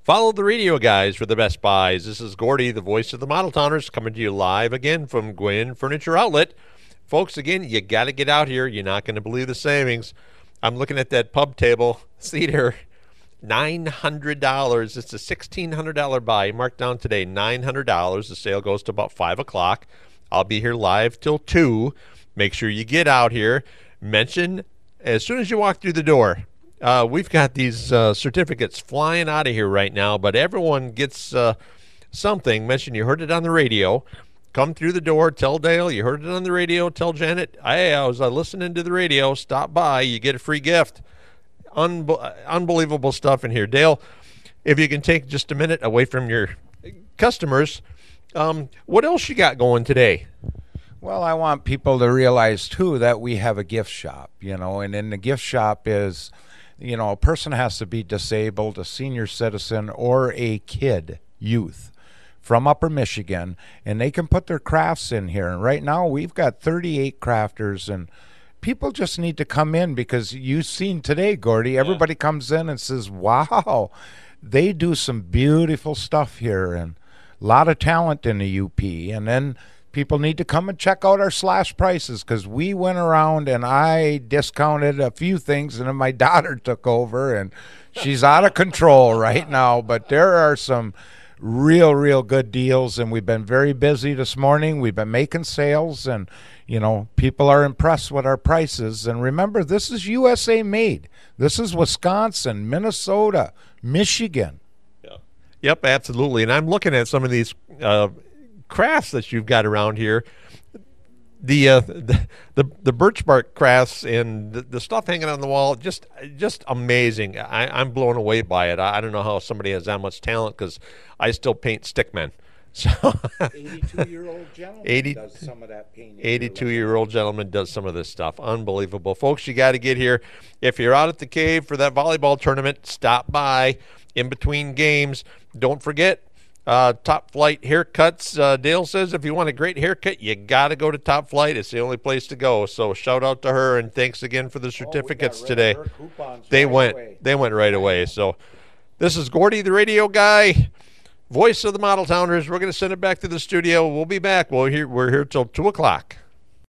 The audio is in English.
Follow the radio guys for the best buys. This is Gordy, the voice of the Model Towners, coming to you live again from Gwinn Furniture Outlet. Folks, again, you got to get out here. You're not going to believe the savings. I'm looking at that pub table cedar, $900. It's a $1,600 buy. Marked down today, $900. The sale goes to about 5 o'clock. I'll be here live till 2. Make sure you get out here. Mention as soon as you walk through the door. We've got these certificates flying out of here right now, but everyone gets something. Mention you heard it on the radio. Come through the door, tell Dale you heard it on the radio, tell Janet, hey, I was listening to the radio, stop by, you get a free gift. Unbelievable stuff in here. Dale, if you can take just a minute away from your customers, what else you got going today? Well, I want people to realize, too, that we have a gift shop, and in the gift shop is, a person has to be disabled, a senior citizen, or a kid, youth, from Upper Michigan, and they can put their crafts in here. And right now, we've got 38 crafters, and people just need to come in because you've seen today, Gordy, everybody comes in and says, wow, they do some beautiful stuff here, and a lot of talent in the UP. And then people need to come and check out our slash prices because we went around and I discounted a few things, and then my daughter took over, and she's out of control right now. But there are some real good deals, and we've been very busy this morning. We've been making sales, and people are impressed with our prices. And remember, this is USA made. This is Wisconsin, Minnesota, Michigan. Yep, absolutely. And I'm looking at some of these crafts that you've got around here. The birch bark crafts and the stuff hanging on the wall, just amazing. I'm blown away by it. I don't know how somebody has that much talent because I still paint stickmen. So 82-year-old gentleman does some of that painting. 82-year-old gentleman does some of this stuff. Unbelievable. Folks, you got to get here. If you're out at the cave for that volleyball tournament, stop by in between games. Don't forget, Top Flight Haircuts. Dale says if you want a great haircut, you got to go to Top Flight. It's the only place to go. So shout out to her, and thanks again for the certificates today. They went right away. So this is Gordy, the radio guy, voice of the Model Towners. We're going to send it back to the studio. We'll be back. We're here till 2 o'clock.